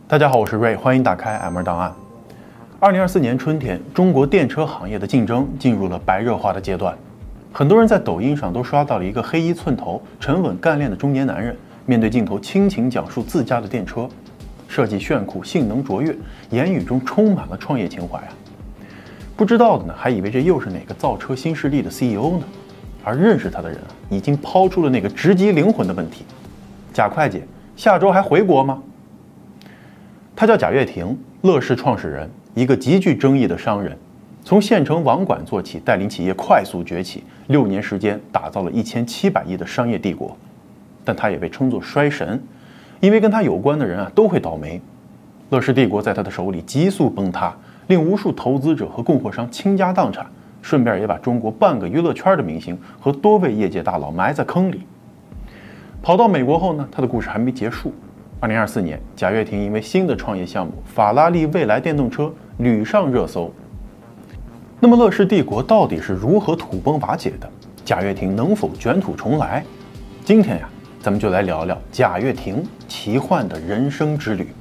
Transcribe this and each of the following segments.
大家好，我是瑞，欢迎打开 M2档案。2024年春天，中国电车行业的竞争进入了白热化的阶段。很多人在抖音上都刷到了一个黑衣寸头、沉稳干练的中年男人，面对镜头倾情讲述自家的电车，设计炫酷，性能卓越，言语中充满了创业情怀啊！不知道的呢，还以为这又是哪个造车新势力的 CEO 呢。而认识他的人啊，已经抛出了那个直击灵魂的问题：贾会计下周还回国吗？他叫贾跃亭，乐视创始人，一个极具争议的商人，从县城网管做起，带领企业快速崛起，6年时间打造了1700亿的商业帝国。但他也被称作衰神，因为跟他有关的人啊都会倒霉。乐视帝国在他的手里急速崩塌，令无数投资者和供货商倾家荡产，顺便也把中国半个娱乐圈的明星和多位业界大佬埋在坑里。跑到美国后呢，他的故事还没结束。2024年，贾跃亭因为新的创业项目法拉利未来电动车屡上热搜。那么乐视帝国到底是如何土崩瓦解的？贾跃亭能否卷土重来？今天呀，咱们就来聊聊贾跃亭奇幻的人生之旅。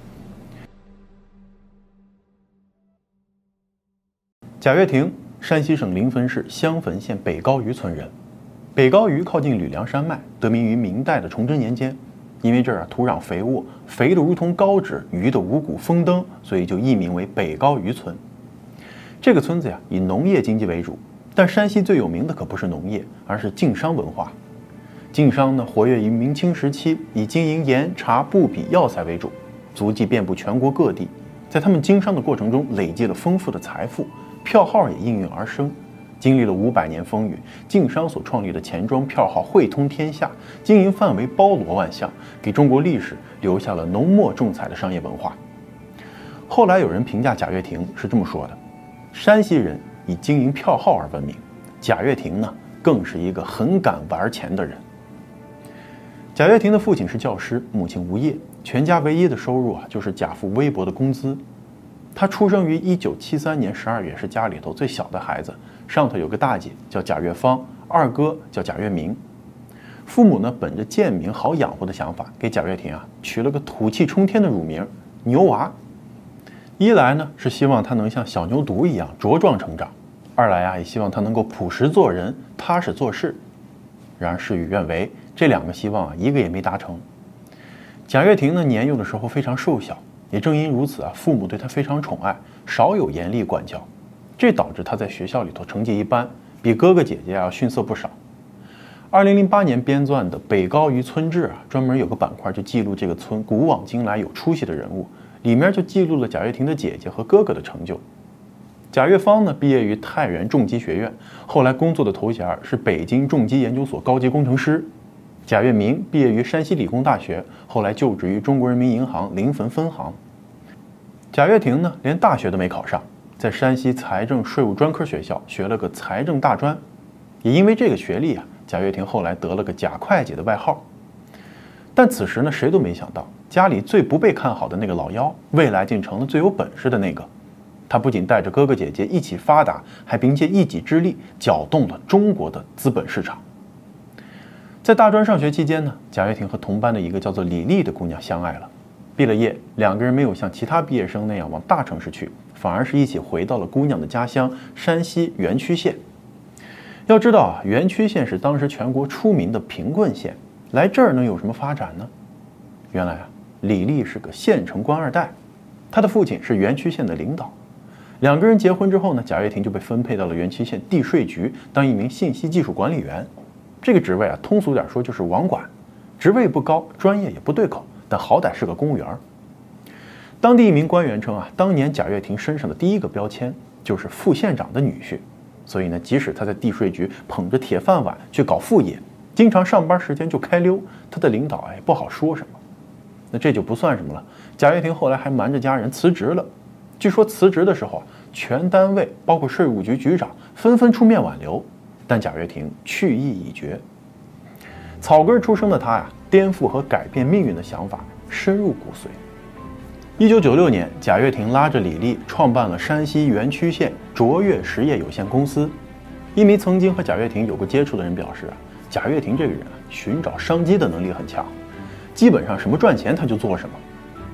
贾跃亭，山西省临汾市襄汾县北高峪村人。北高峪靠近吕梁山脉，得名于明代的崇祯年间。因为这儿土壤肥沃，肥得如同高脂，鱼的五谷丰登，所以就易名为北高峪村。这个村子呀，以农业经济为主，但山西最有名的可不是农业，而是晋商文化。晋商呢，活跃于明清时期，以经营盐、茶、布匹、药材为主，足迹遍布全国各地。在他们经商的过程中，累积了丰富的财富，票号也应运而生。经历了500年风雨，晋商所创立的钱庄票号汇通天下，经营范围包罗万象，给中国历史留下了浓墨重彩的商业文化。后来有人评价贾跃亭是这么说的：山西人以经营票号而闻名，贾跃亭呢更是一个很敢玩钱的人。贾跃亭的父亲是教师，母亲无业，全家唯一的收入就是贾父微薄的工资。他出生于1973年12月，是家里头最小的孩子，上头有个大姐叫贾跃芳，二哥叫贾跃民。父母呢本着贱民好养活的想法，给贾跃亭取了个土气冲天的乳名牛娃。一来呢是希望他能像小牛犊一样茁壮成长，二来也希望他能够朴实做人，踏实做事。然而事与愿违，这2个希望一个也没达成。贾跃亭呢年幼的时候非常瘦小，也正因如此父母对他非常宠爱，少有严厉管教，这导致他在学校里头成绩一般，比哥哥姐姐要逊色不少。2008年编纂的《北高峪村志》专门有个板块就记录这个村古往今来有出息的人物，里面就记录了贾跃亭的姐姐和哥哥的成就。贾跃芳呢毕业于太原重机学院，后来工作的头衔是北京重机研究所高级工程师。贾跃民毕业于山西理工大学，后来就职于中国人民银行临汾分行。贾跃亭呢连大学都没考上，在山西财政税务专科学校学了个财政大专。也因为这个学历贾跃亭后来得了个贾会计的外号。但此时呢，谁都没想到，家里最不被看好的那个老幺，未来竟成了最有本事的那个。他不仅带着哥哥姐姐一起发达，还凭借一己之力搅动了中国的资本市场。在大专上学期间呢，贾跃亭和同班的一个叫做李丽的姑娘相爱了。毕了业，2个人没有像其他毕业生那样往大城市去，反而是一起回到了姑娘的家乡山西垣曲县。要知道垣曲县是当时全国出名的贫困县，来这儿能有什么发展呢？原来李丽是个县城官二代，她的父亲是垣曲县的领导。2个人结婚之后呢，贾跃亭就被分配到了垣曲县地税局当一名信息技术管理员。这个职位通俗点说就是网管，职位不高，专业也不对口，但好歹是个公务员。当地一名官员称当年贾跃亭身上的第一个标签就是副县长的女婿，所以呢，即使他在地税局捧着铁饭碗去搞副业，经常上班时间就开溜，他的领导也不好说什么。那这就不算什么了，贾跃亭后来还瞒着家人辞职了。据说辞职的时候全单位包括税务局局长纷纷出面挽留，但贾跃亭去意已决。草根出生的他颠覆和改变命运的想法深入骨髓。1996年，贾跃亭拉着李丽创办了山西垣曲县卓越实业有限公司。一名曾经和贾跃亭有过接触的人表示贾跃亭这个人寻找商机的能力很强，基本上什么赚钱他就做什么。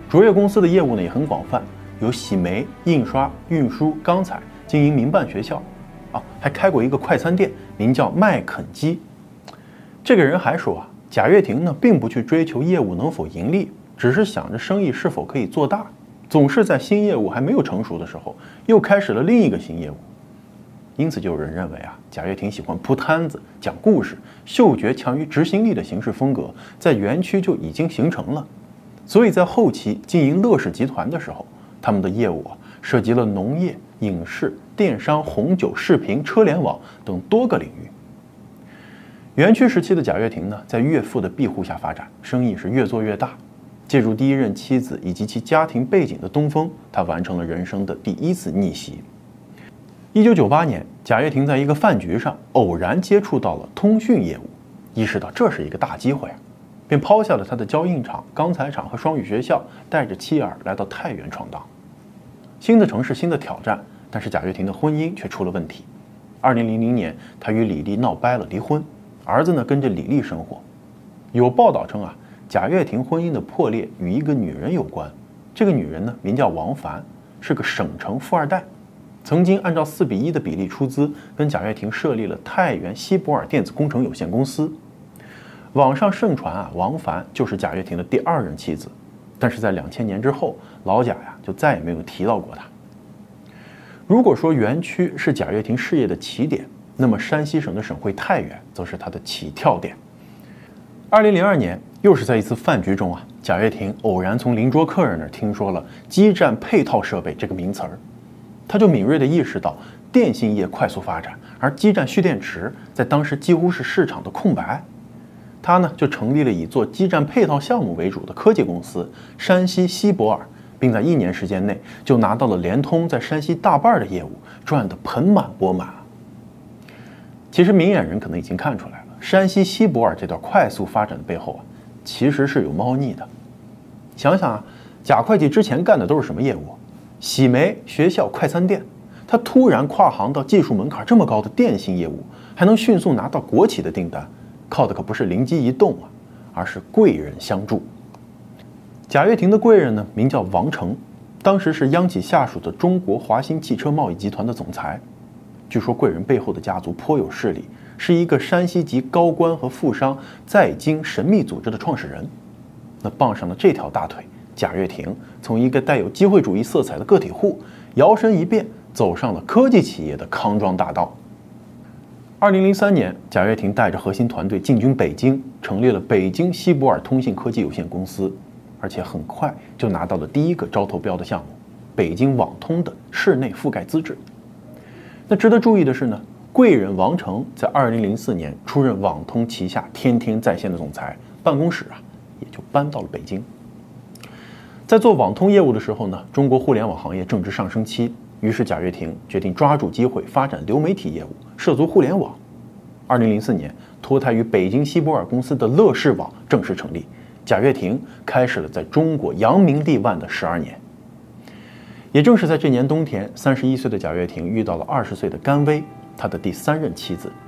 卓越公司的业务呢也很广泛，有洗煤、印刷、运输、钢材，经营民办学校，还开过一个快餐店，名叫麦肯基。这个人还说贾跃亭呢并不去追求业务能否盈利，只是想着生意是否可以做大，总是在新业务还没有成熟的时候，又开始了另一个新业务。因此就有人认为贾跃亭喜欢铺摊子、讲故事，嗅觉强于执行力的行事风格，在园区就已经形成了。所以在后期经营乐视集团的时候，他们的业务涉及了农业、影视、电商、红酒、视频、车联网等多个领域。园区时期的贾跃亭呢，在岳父的庇护下发展，生意是越做越大。借助第一任妻子以及其家庭背景的东风，他完成了人生的第一次逆袭。1998年，贾跃亭在一个饭局上偶然接触到了通讯业务，意识到这是一个大机会，便抛下了他的胶印厂、钢材厂和双语学校，带着妻儿来到太原闯荡。新的城市，新的挑战，但是贾跃亭的婚姻却出了问题。2000年，他与李丽闹掰了，离婚，儿子呢跟着李丽生活。有报道称贾跃亭婚姻的破裂与一个女人有关，这个女人呢名叫王凡，是个省城富二代。曾经按照4:1的比例出资，跟贾跃亭设立了太原西博尔电子工程有限公司。网上盛传王凡就是贾跃亭的第2任妻子，但是在2000年之后，老贾就再也没有提到过她。如果说园区是贾跃亭事业的起点，那么山西省的省会太原则是他的起跳点。2002年，又是在一次饭局中贾跃亭偶然从邻桌客人那儿听说了基站配套设备这个名词儿。他就敏锐地意识到电信业快速发展，而基站蓄电池在当时几乎是市场的空白。他呢就成立了以做基站配套项目为主的科技公司山西西博尔，并在1年时间内就拿到了联通在山西大半的业务，赚得盆满钵满。其实明眼人可能已经看出来了，山西西博尔这段快速发展的背后其实是有猫腻的。想想贾会计之前干的都是什么业务？洗煤、学校、快餐店，他突然跨行到技术门槛这么高的电信业务，还能迅速拿到国企的订单，靠的可不是灵机一动而是贵人相助。贾跃亭的贵人呢，名叫王成，当时是央企下属的中国华新汽车贸易集团的总裁。据说贵人背后的家族颇有势力，是一个山西籍高官和富商在京神秘组织的创始人。那傍上了这条大腿，贾跃亭从一个带有机会主义色彩的个体户，摇身一变走上了科技企业的康庄大道。2003年，贾跃亭带着核心团队进军北京，成立了北京西博尔通信科技有限公司，而且很快就拿到了第一个招投标的项目——北京网通的室内覆盖资质。那值得注意的是呢，贵人王成在2004年出任网通旗下天天在线的总裁，办公室也就搬到了北京。在做网通业务的时候呢，中国互联网行业正值上升期，于是贾跃亭决定抓住机会发展流媒体业务，涉足互联网。2004年，脱胎于北京西博尔公司的乐视网正式成立，贾跃亭开始了在中国扬名立万的12年。也正是在这年冬天，31岁的贾跃亭遇到了20岁的甘薇，他的第3任妻子。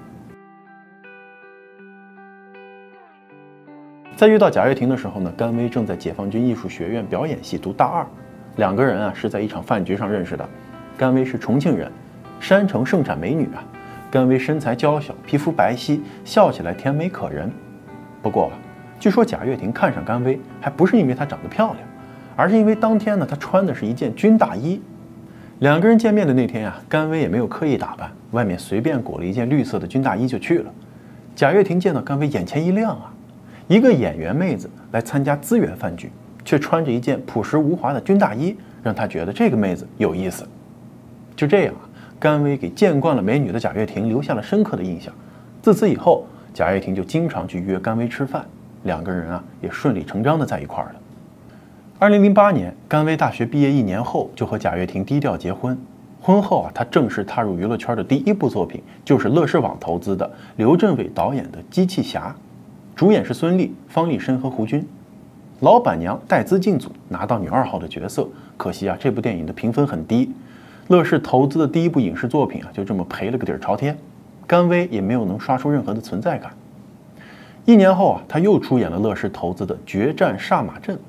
在遇到贾跃亭的时候呢，甘薇正在解放军艺术学院表演系读大2，两个人是在一场饭局上认识的。甘薇是重庆人，山城盛产美女甘薇身材娇小，皮肤白皙，笑起来甜美可人。不过据说贾跃亭看上甘薇还不是因为她长得漂亮，而是因为当天呢她穿的是一件军大衣。两个人见面的那天甘薇也没有刻意打扮，外面随便裹了一件绿色的军大衣就去了。贾跃亭见到甘薇眼前一亮一个演员妹子来参加资源饭局，却穿着一件朴实无华的军大衣，让他觉得这个妹子有意思。就这样甘薇给见惯了美女的贾跃亭留下了深刻的印象。自此以后，贾跃亭就经常去约甘薇吃饭，两个人也顺理成章的在一块儿了。2008年，甘薇大学毕业1年后就和贾跃亭低调结婚。婚后他正式踏入娱乐圈的第一部作品就是乐视网投资的刘镇伟导演的《机器侠》。主演是孙俪、方力申和胡军，老板娘带资进组，拿到女2号的角色。可惜这部电影的评分很低，乐视投资的第一部影视作品就这么赔了个底儿朝天，甘薇也没有能刷出任何的存在感。1年后他又出演了乐视投资的《决战杀马镇》，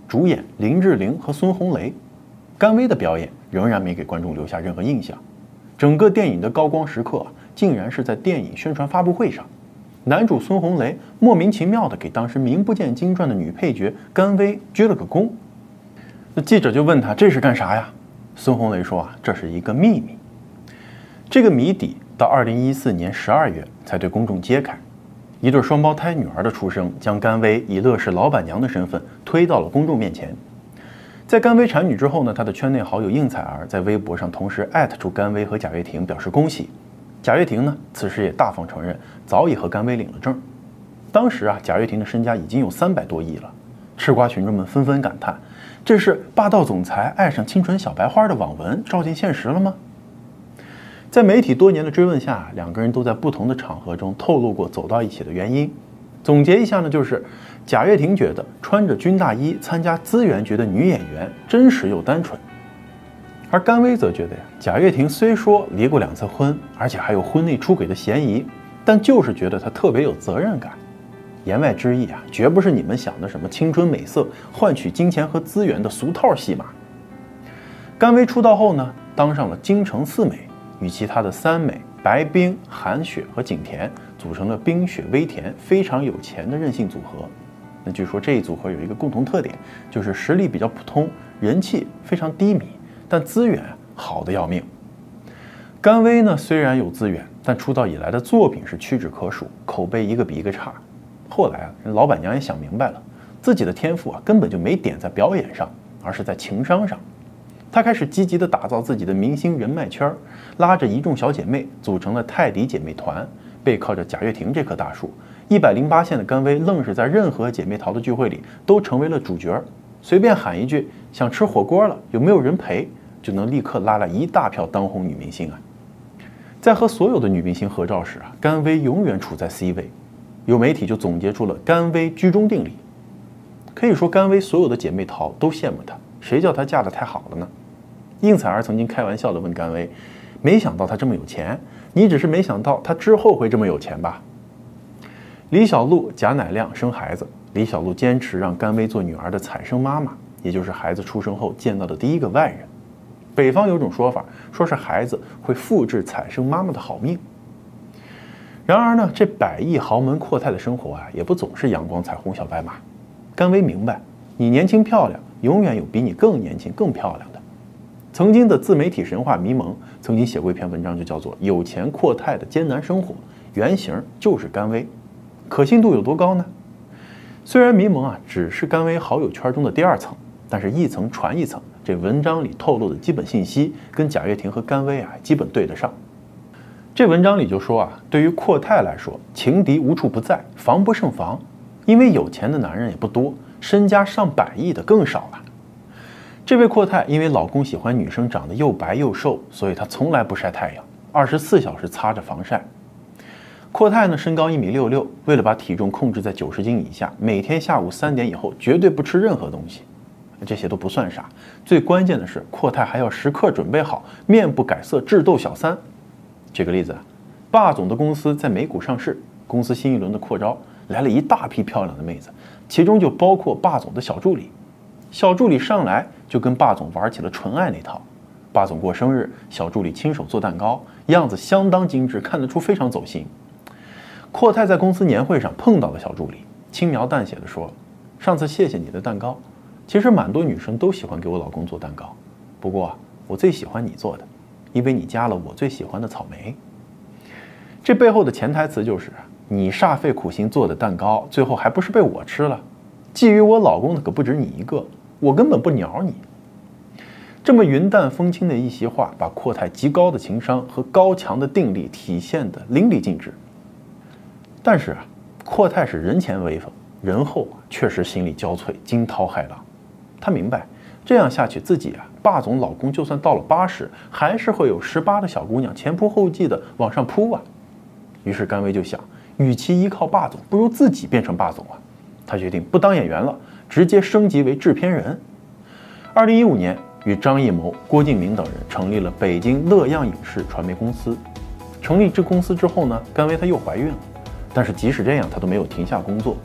主演林志玲和孙红雷。甘薇的表演仍然没给观众留下任何印象。整个电影的高光时刻竟然是在电影宣传发布会上，男主孙红雷莫名其妙地给当时名不见经传的女配角甘薇鞠了个躬。那记者就问他这是干啥呀？孙红雷说这是一个秘密。这个谜底到2014年12月才对公众揭开。一对双胞胎女儿的出生，将甘薇以乐视老板娘的身份推到了公众面前。在甘薇产女之后呢，她的圈内好友应采儿在微博上同时艾特出甘薇和贾跃亭，表示恭喜。贾跃亭呢，此时也大方承认早已和甘薇领了证。当时贾跃亭的身家已经有300多亿了。吃瓜群众们纷纷感叹：这是霸道总裁爱上清纯小白花的网文照进现实了吗？在媒体多年的追问下，两个人都在不同的场合中透露过走到一起的原因。总结一下呢，就是贾跃亭觉得穿着军大衣参加资源局的女演员真实又单纯，而甘薇则觉得贾跃亭虽说离过2次婚，而且还有婚内出轨的嫌疑，但就是觉得他特别有责任感。言外之意绝不是你们想的什么青春美色换取金钱和资源的俗套戏码。甘薇出道后呢，当上了京城4美，与其他的3美白冰、韩雪和景甜组成了冰雪微甜非常有钱的任性组合。那据说这一组合有一个共同特点，就是实力比较普通，人气非常低迷，但资源好得要命。甘薇呢虽然有资源，但出道以来的作品是屈指可数，口碑一个比一个差。后来老板娘也想明白了，自己的天赋根本就没点在表演上，而是在情商上。她开始积极地打造自己的明星人脉圈，拉着一众小姐妹组成了泰迪姐妹团，背靠着贾跃亭这棵大树。108线的甘薇愣是在任何姐妹淘的聚会里都成为了主角，随便喊一句想吃火锅了，有没有人陪，就能立刻拉来一大票当红女明星在和所有的女明星合照时甘薇永远处在 C 位。有媒体就总结出了甘薇居中定理。可以说甘薇所有的姐妹淘都羡慕她，谁叫她嫁得太好了呢？应采儿曾经开玩笑地问甘薇，没想到她这么有钱，你只是没想到她之后会这么有钱吧？李小璐、贾乃亮生孩子，李小璐坚持让甘薇做女儿的采生妈妈，也就是孩子出生后见到的第一个外人。北方有种说法，说是孩子会复制采生妈妈的好命。然而呢，这100亿豪门阔太的生活也不总是阳光彩虹小白马。甘薇明白，你年轻漂亮，永远有比你更年轻更漂亮的。曾经的自媒体神话迷蒙曾经写过一篇文章，就叫做《有钱阔太的艰难生活》，原型就是甘薇。可信度有多高呢？虽然迷蒙只是甘薇好友圈中的第2层，但是一层传一层，这文章里透露的基本信息跟贾跃亭和甘薇基本对得上。这文章里就说对于阔太来说，情敌无处不在，防不胜防，因为有钱的男人也不多，身家上100亿的更少了。这位阔太因为老公喜欢女生长得又白又瘦，所以她从来不晒太阳，24小时擦着防晒。阔太呢身高1.66米，为了把体重控制在90斤以下，每天下午3点以后绝对不吃任何东西。这些都不算啥，最关键的是阔太还要时刻准备好面不改色智斗小三。举个例子霸总的公司在美股上市，公司新一轮的扩招来了一大批漂亮的妹子，其中就包括霸总的小助理。小助理上来就跟霸总玩起了纯爱那套。霸总过生日，小助理亲手做蛋糕，样子相当精致，看得出非常走心。阔太在公司年会上碰到了小助理，轻描淡写的说：“上次谢谢你的蛋糕，其实蛮多女生都喜欢给我老公做蛋糕，不过我最喜欢你做的，因为你加了我最喜欢的草莓。”这背后的潜台词就是，你煞费苦心做的蛋糕，最后还不是被我吃了？觊觎我老公的可不止你一个，我根本不鸟你。这么云淡风轻的一席话，把阔太极高的情商和高强的定力体现得淋漓尽致。但是阔太是人前威风，人后确实心力交瘁，惊涛骇浪。他明白，这样下去自己霸总老公就算到了80，还是会有18的小姑娘前仆后继的往上扑于是甘薇就想，与其依靠霸总，不如自己变成霸总他决定不当演员了，直接升级为制片人。2015年，与张艺谋、郭敬明等人成立了北京乐样影视传媒公司。成立这公司之后呢，甘薇她又怀孕了，但是即使这样，她都没有停下工作。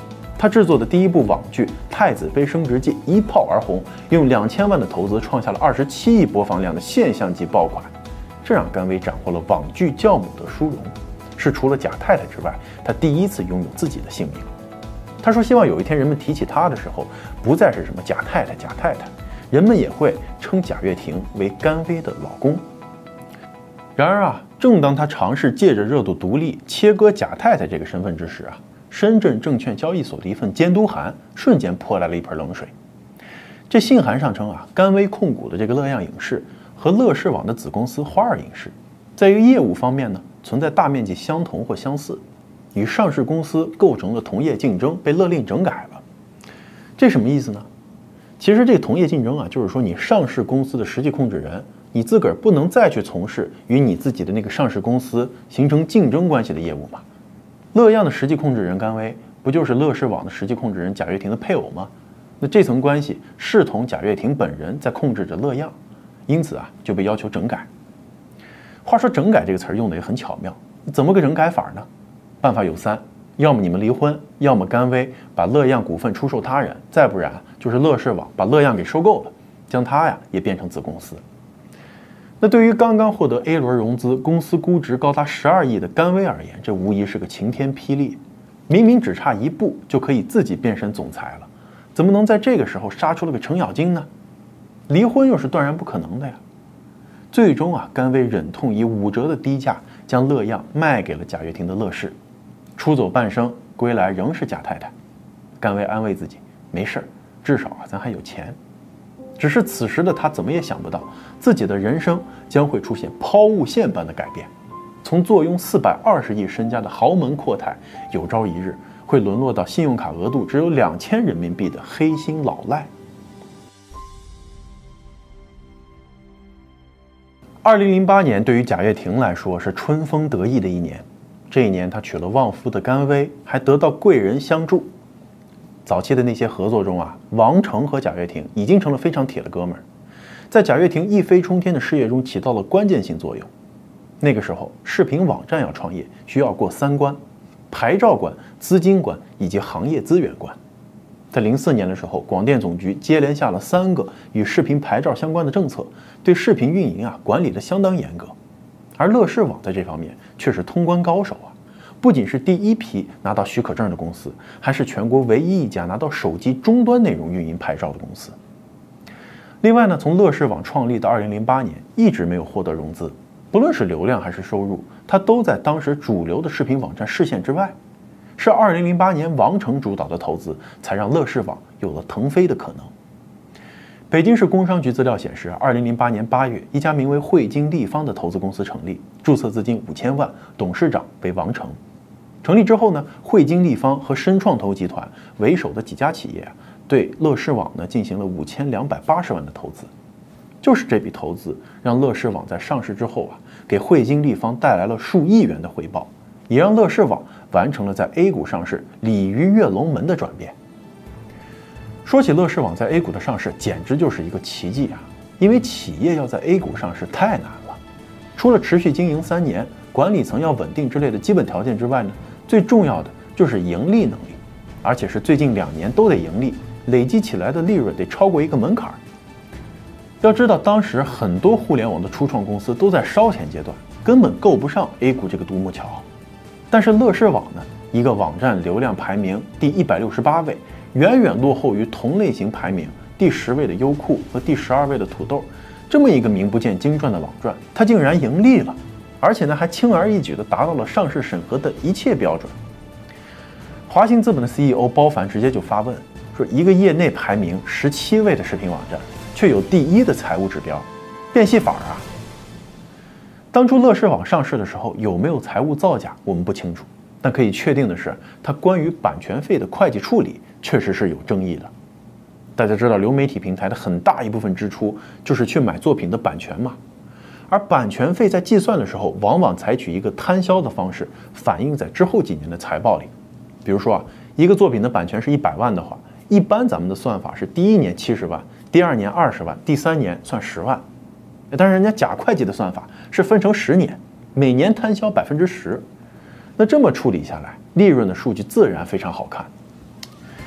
他制作的第一部网剧《太子妃升职记》一炮而红，用2000万的投资创下了27亿播放量的现象级爆款，这让甘薇斩获了网剧教母的殊荣，是除了贾太太之外，他第一次拥有自己的姓名。他说希望有一天人们提起他的时候，不再是什么贾太太、贾太太，人们也会称贾跃亭为甘薇的老公。然而啊，正当他尝试借着热度独立切割贾太太这个身份之时啊，深圳证券交易所的一份监督函瞬间泼来了一盆冷水。这信函上称啊，甘薇控股的这个乐样影视和乐视网的子公司花儿影视，在一个业务方面呢，存在大面积相同或相似，与上市公司构成了同业竞争，被勒令整改了。这什么意思呢？其实这个同业竞争啊，就是说你上市公司的实际控制人，你自个儿不能再去从事与你自己的那个上市公司形成竞争关系的业务嘛。乐样的实际控制人甘薇，不就是乐视网的实际控制人贾跃亭的配偶吗？那这层关系视同贾跃亭本人在控制着乐样，因此啊就被要求整改。话说整改这个词儿用的也很巧妙，怎么个整改法呢？办法有3，要么你们离婚，要么甘薇把乐样股份出售他人，再不然就是乐视网把乐样给收购了，将它呀也变成子公司。那对于刚刚获得 A 轮融资、公司估值高达12亿的甘薇而言，这无疑是个晴天霹雳。明明只差一步就可以自己变身总裁了，怎么能在这个时候杀出了个程咬金呢？离婚又是断然不可能的呀。最终啊，甘薇忍痛以5折的低价将乐样卖给了贾跃亭的乐视，出走半生，归来仍是贾太太。甘薇安慰自己，没事儿，至少咱还有钱。只是此时的他怎么也想不到，自己的人生将会出现抛物线般的改变，从坐拥420亿身家的豪门阔太，有朝一日会沦落到信用卡额度只有2000人民币的黑心老赖。2008年对于贾跃亭来说是春风得意的一年，这一年他娶了旺夫的甘薇，还得到贵人相助。早期的那些合作中啊，王成和贾跃亭已经成了非常铁的哥们儿，在贾跃亭一飞冲天的事业中起到了关键性作用。那个时候，视频网站要创业，需要过3关：牌照关、资金关以及行业资源关。在04年的时候，广电总局接连下了3个与视频牌照相关的政策，对视频运营啊管理得相当严格。而乐视网在这方面却是通关高手啊。不仅是第一批拿到许可证的公司，还是全国唯一一家拿到手机终端内容运营牌照的公司。另外呢，从乐视网创立到2008年，一直没有获得融资，不论是流量还是收入，它都在当时主流的视频网站视线之外。是2008年王成主导的投资，才让乐视网有了腾飞的可能。北京市工商局资料显示，2008年8月，一家名为汇金立方的投资公司成立，注册资金5000万，董事长为王成。成立之后呢，汇金立方和深创投集团为首的几家企业对乐视网呢进行了5280万的投资。就是这笔投资让乐视网在上市之后给汇金立方带来了数亿元的回报，也让乐视网完成了在 A 股上市鲤鱼跃龙门的转变。说起乐视网在 A 股的上市，简直就是一个奇迹啊！因为企业要在 A 股上市太难了，除了持续经营3年、管理层要稳定之类的基本条件之外呢，最重要的就是盈利能力，而且是最近2年都得盈利，累积起来的利润得超过一个门槛。要知道，当时很多互联网的初创公司都在烧钱阶段，根本够不上 A 股这个独木桥。但是乐视网呢，一个网站流量排名第168位，远远落后于同类型排名第10位的优酷和第12位的土豆，这么一个名不见经传的网站，它竟然盈利了，而且呢还轻而易举地达到了上市审核的一切标准。华兴资本的 CEO 包凡直接就发问说，一个业内排名17位的视频网站，却有第1的财务指标，变戏法啊！当初乐视网上市的时候有没有财务造假，我们不清楚，但可以确定的是，它关于版权费的会计处理确实是有争议的。大家知道，流媒体平台的很大一部分支出就是去买作品的版权嘛，而版权费在计算的时候，往往采取一个摊销的方式，反映在之后几年的财报里。比如说一个作品的版权是100万的话，一般咱们的算法是第1年70万，第2年20万，第3年算10万。但是人家假会计的算法是分成10年，每年摊销10%。那这么处理下来，利润的数据自然非常好看。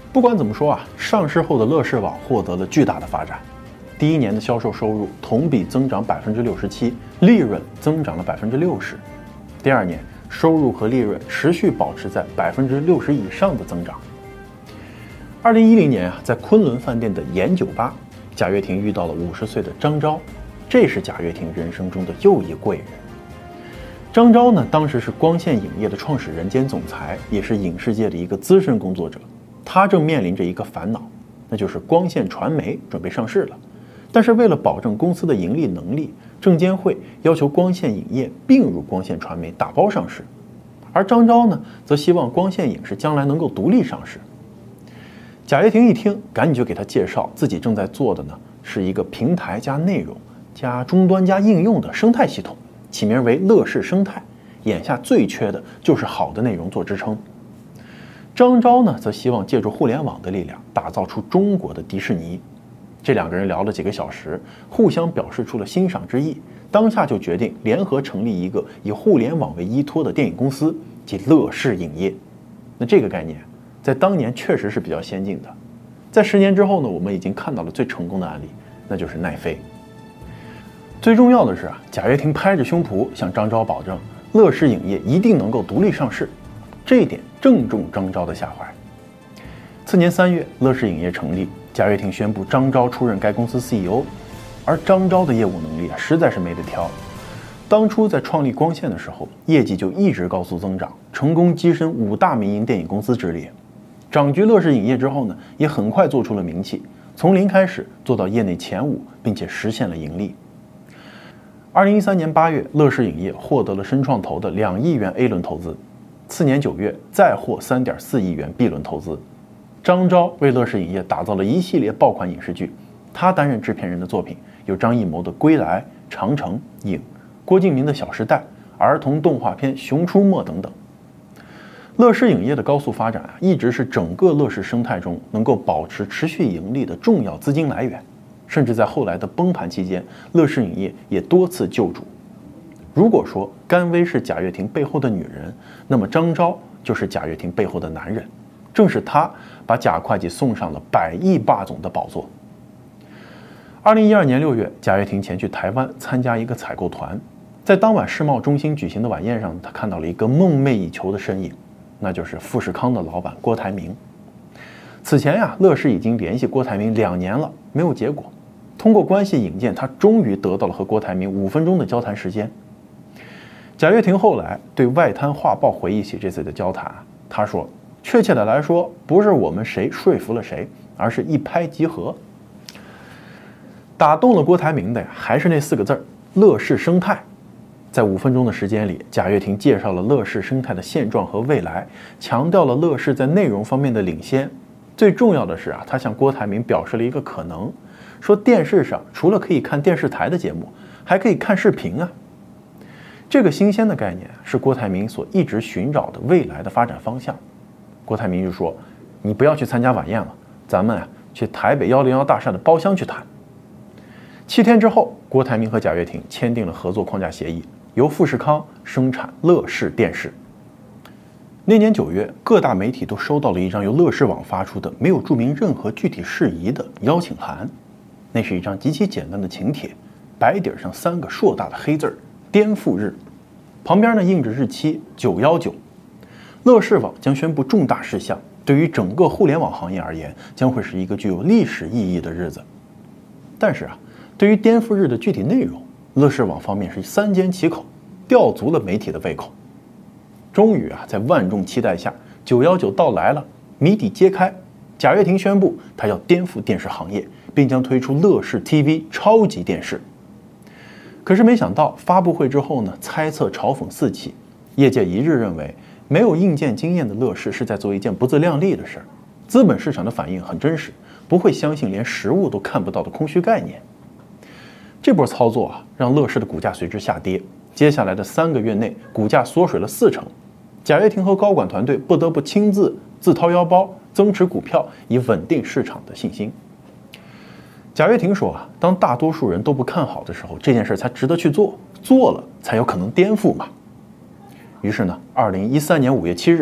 不管怎么说啊，上市后的乐视网获得了巨大的发展。第一年的销售收入同比增长67%，利润增长了60%。第二年，收入和利润持续保持在60%以上的增长。2010年啊，在昆仑饭店的盐酒吧，贾跃亭遇到了50岁的张昭，这是贾跃亭人生中的又一贵人。张昭呢，当时是光线影业的创始人兼总裁，也是影视界的一个资深工作者。他正面临着一个烦恼，那就是光线传媒准备上市了，但是为了保证公司的盈利能力，证监会要求光线影业并入光线传媒打包上市，而张昭呢，则希望光线影视将来能够独立上市。贾跃亭一听，赶紧就给他介绍自己正在做的呢，是一个平台加内容加终端加应用的生态系统，起名为乐视生态，眼下最缺的就是好的内容做支撑。张昭呢，则希望借助互联网的力量，打造出中国的迪士尼。这两个人聊了几个小时，互相表示出了欣赏之意，当下就决定联合成立一个以互联网为依托的电影公司，即乐视影业。那这个概念在当年确实是比较先进的。在10年之后呢，我们已经看到了最成功的案例，那就是奈飞。最重要的是啊，贾跃亭拍着胸脯向张昭保证，乐视影业一定能够独立上市。这一点正中张昭的下怀。次年3月，乐视影业成立，贾跃亭宣布张昭出任该公司 CEO， 而张昭的业务能力实在是没得挑。当初在创立光线的时候，业绩就一直高速增长，成功跻身5大民营电影公司之列。掌局乐视影业之后呢，也很快做出了名气，从零开始做到业内前5，并且实现了盈利。2013年8月，乐视影业获得了深创投的2亿元 A 轮投资。次年9月，再获3.4亿元 B 轮投资。张昭为乐视影业打造了一系列爆款影视剧，他担任制片人的作品有张艺谋的《归来》、《长城》、《影》，郭敬明的《小时代》，儿童动画片《熊出没》等等。乐视影业的高速发展一直是整个乐视生态中能够保持持续盈利的重要资金来源，甚至在后来的崩盘期间，乐视影业也多次救主。如果说甘薇是贾跃亭背后的女人，那么张昭就是贾跃亭背后的男人，正是他把贾会计送上了100亿霸总的宝座。2012年6月，贾跃亭前去台湾参加一个采购团，在当晚世贸中心举行的晚宴上，他看到了一个梦寐以求的身影，那就是富士康的老板郭台铭。此前呀，乐视已经联系郭台铭2年了，没有结果。通过关系引荐，他终于得到了和郭台铭5分钟的交谈时间。贾跃亭后来对外滩画报回忆起这次的交谈，他说：“确切的来说，不是我们谁说服了谁，而是一拍即合。”打动了郭台铭的呀，还是那4个字儿“乐视生态”。在5分钟的时间里，贾跃亭介绍了乐视生态的现状和未来，强调了乐视在内容方面的领先。最重要的是啊，他向郭台铭表示了一个可能，说电视上除了可以看电视台的节目，还可以看视频啊。这个新鲜的概念是郭台铭所一直寻找的未来的发展方向。郭台铭就说：“你不要去参加晚宴了，咱们去台北101大厦的包厢去谈。”7天之后，郭台铭和贾跃亭签订了合作框架协议，由富士康生产乐视电视。那年9月，各大媒体都收到了一张由乐视网发出的没有注明任何具体事宜的邀请函。那是一张极其简单的请帖，白底上3个硕大的黑字儿“颠覆日”，旁边呢印着日期919。乐视网将宣布重大事项，对于整个互联网行业而言，将会是一个具有历史意义的日子。但是对于颠覆日的具体内容，乐视网方面是3缄其口，吊足了媒体的胃口。终于在万众期待下，919到来了，谜底揭开。贾跃亭宣布，他要颠覆电视行业，并将推出乐视 TV 超级电视。可是没想到发布会之后呢，猜测嘲讽四起，业界一致认为没有硬件经验的乐视是在做一件不自量力的事儿。资本市场的反应很真实，不会相信连实物都看不到的空虚概念。这波操作让乐视的股价随之下跌，接下来的3个月内，股价缩水了40%。贾跃亭和高管团队不得不亲自自掏腰包增持股票，以稳定市场的信心。贾跃亭说当大多数人都不看好的时候，这件事才值得去做，做了才有可能颠覆嘛。于是呢，2013年5月7日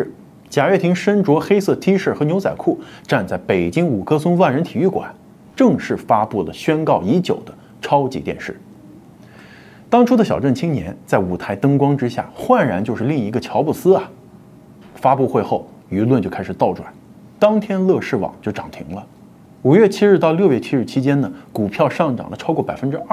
贾跃亭身着黑色 T 恤和牛仔裤，站在北京5棵松万人体育馆，正式发布了宣告已久的超级电视。当初的小镇青年在舞台灯光之下，焕然就是另一个乔布斯啊！发布会后，舆论就开始倒转，当天乐视网就涨停了。5月7日到6月7日期间呢，股票上涨了超过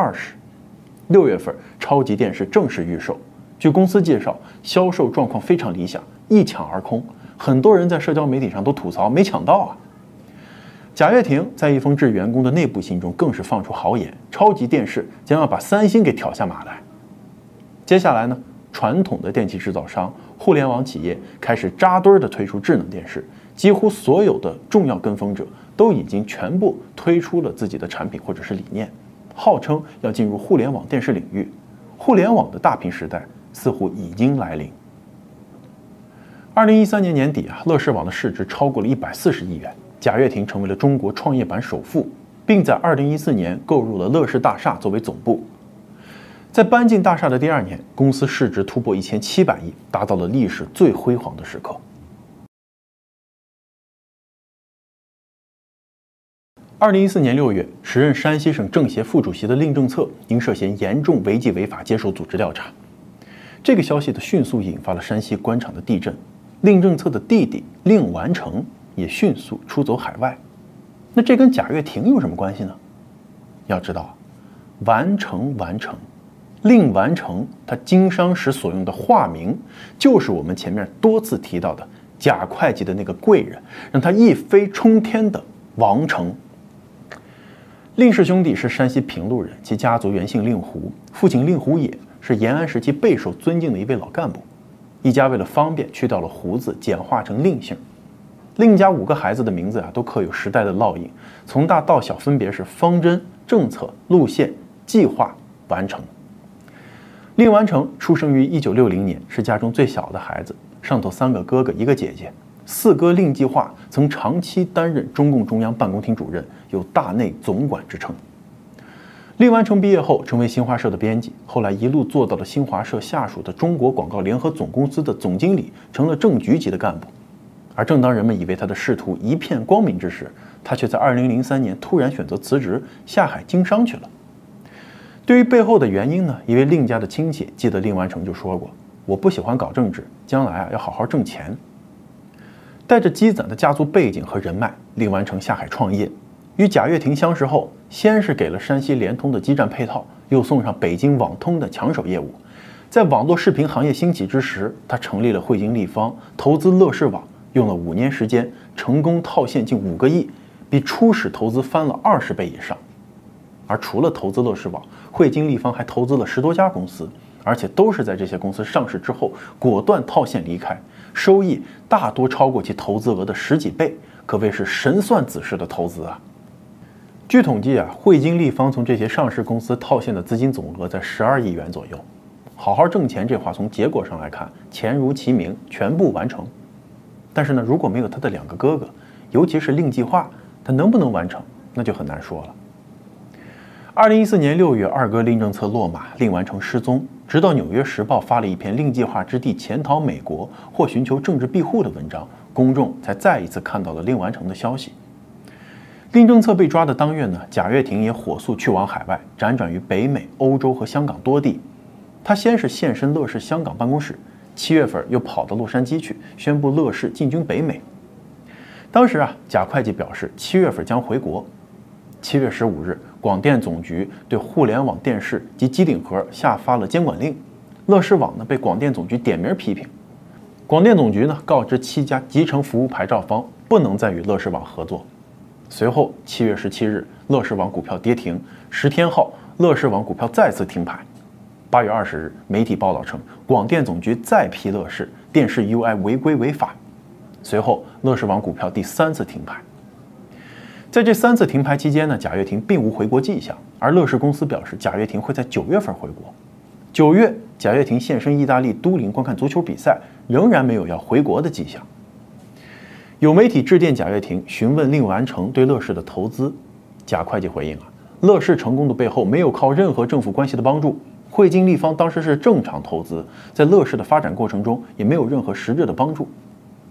20%。6月份，超级电视正式预售，据公司介绍，销售状况非常理想，一抢而空。很多人在社交媒体上都吐槽没抢到啊。贾跃亭在一封致员工的内部信中更是放出豪言，超级电视将要把三星给挑下马来。接下来呢，传统的电器制造商、互联网企业开始扎堆的推出智能电视，几乎所有的重要跟风者都已经全部推出了自己的产品或者是理念，号称要进入互联网电视领域。互联网的大屏时代似乎已经来临。2013年年底啊，乐视网的市值超过了140亿元，贾跃亭成为了中国创业板首富，并在2014年购入了乐视大厦作为总部。在搬进大厦的第2年，公司市值突破1700亿，达到了历史最辉煌的时刻。2014年6月，时任山西省政协副主席的令政策因涉嫌严重违纪违法接受组织调查。这个消息的迅速引发了山西官场的地震，令政策的弟弟令完成也迅速出走海外。那这跟贾跃亭有什么关系呢？要知道，完成，令完成他经商时所用的化名，就是我们前面多次提到的贾会计的那个贵人，让他一飞冲天的王成。令氏兄弟是山西平陆人，其家族原姓令狐，父亲令狐野是延安时期备受尊敬的一位老干部。一家为了方便去掉了胡字，简化成令姓。令家5个孩子的名字都刻有时代的烙印，从大到小分别是方针、政策、路线、计划、完成。令完成出生于1960年，是家中最小的孩子，上头3个哥哥1个姐姐。4哥令计划曾长期担任中共中央办公厅主任，有大内总管之称。令完成毕业后成为新华社的编辑，后来一路做到了新华社下属的中国广告联合总公司的总经理，成了正局级的干部。而正当人们以为他的仕途一片光明之时，他却在2003年突然选择辞职，下海经商去了。对于背后的原因呢，一位令家的亲戚记得令完成就说过：“我不喜欢搞政治，将来要好好挣钱。”带着积攒的家族背景和人脉，令完成下海创业。与贾跃亭相识后，先是给了山西联通的基站配套，又送上北京网通的抢手业务。在网络视频行业兴起之时，他成立了汇金立方，投资乐视网，用了5年时间，成功套现近5个亿，比初始投资翻了20倍以上。而除了投资乐视网，汇金立方还投资了10多家公司，而且都是在这些公司上市之后果断套现离开，收益大多超过其投资额的10几倍，可谓是神算子式的投资啊！据统计汇金立方从这些上市公司套现的资金总额在12亿元左右。好好挣钱这话从结果上来看，钱如其名，全部完成。但是呢，如果没有他的2个哥哥，尤其是令计划，他能不能完成，那就很难说了。2014年6月，二哥令政策落马，令完成失踪，直到《纽约时报》发了一篇令计划之地潜逃美国或寻求政治庇护的文章，公众才再一次看到了令完成的消息。令政策被抓的当月呢，贾跃亭也火速去往海外，辗转于北美、欧洲和香港多地。他先是现身乐视香港办公室，7月份又跑到洛杉矶去，宣布乐视进军北美。当时贾会计表示7月份将回国。7月15日，广电总局对互联网电视及机顶盒下发了监管令，乐视网呢被广电总局点名批评。广电总局呢告知7家集成服务牌照方不能再与乐视网合作。随后7月17日，乐视网股票跌停，10天后，乐视网股票再次停牌。8月20日，媒体报道称，广电总局再批乐视电视 UI 违规违法。随后，乐视网股票第3次停牌。在这3次停牌期间呢，贾跃亭并无回国迹象，而乐视公司表示贾跃亭会在9月份回国。9月，贾跃亭现身意大利都灵观看足球比赛，仍然没有要回国的迹象。有媒体致电贾跃亭询问令完成对乐视的投资，贾会计回应乐视成功的背后没有靠任何政府关系的帮助，汇金立方当时是正常投资，在乐视的发展过程中也没有任何实质的帮助。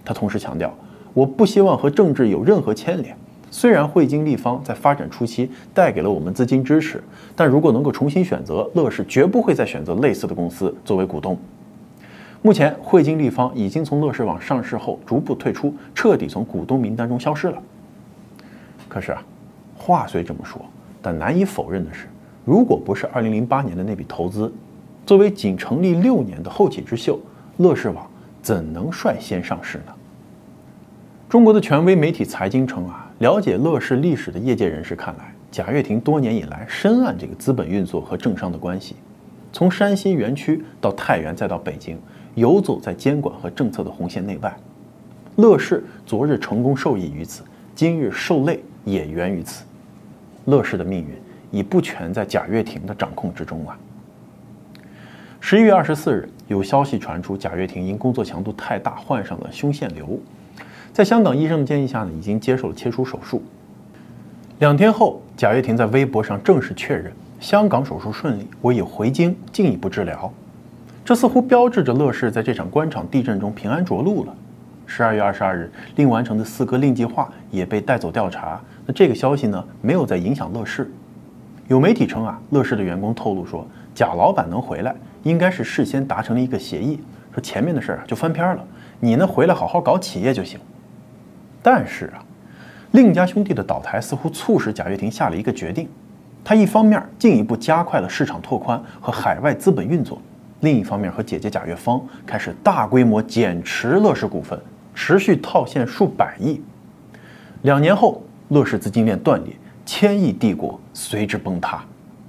他同时强调，我不希望和政治有任何牵连。虽然汇金立方在发展初期带给了我们资金支持，但如果能够重新选择，乐视绝不会再选择类似的公司作为股东。目前，汇金立方已经从乐视网上市后逐步退出，彻底从股东名单中消失了。可是话虽这么说，但难以否认的是，如果不是2008年的那笔投资，作为仅成立6年的后起之秀，乐视网怎能率先上市呢？中国的权威媒体财经称了解乐视历史的业界人士看来，贾跃亭多年以来深谙这个资本运作和政商的关系，从山西园区到太原再到北京，游走在监管和政策的红线内外。乐视昨日成功受益于此，今日受累也源于此。乐视的命运已不全在贾跃亭的掌控之中11月24日，有消息传出，贾跃亭因工作强度太大，患上了胸腺瘤。在香港医生的建议下已经接受了切除手术。2天后，贾跃亭在微博上正式确认，香港手术顺利，我已回京进一步治疗。这似乎标志着乐视在这场官场地震中平安着陆了。12月22日，另完成的4个令计划也被带走调查。那这个消息呢，没有再影响乐视。有媒体称乐视的员工透露说，贾老板能回来，应该是事先达成了一个协议，说前面的事就翻篇了，你呢回来好好搞企业就行。但是令家兄弟的倒台似乎促使贾跃亭下了一个决定，他一方面进一步加快了市场拓宽和海外资本运作，另一方面和姐姐贾跃芳开始大规模减持乐视股份，持续套现数百亿。2年后，乐视资金链断裂，1000亿帝国随之崩塌。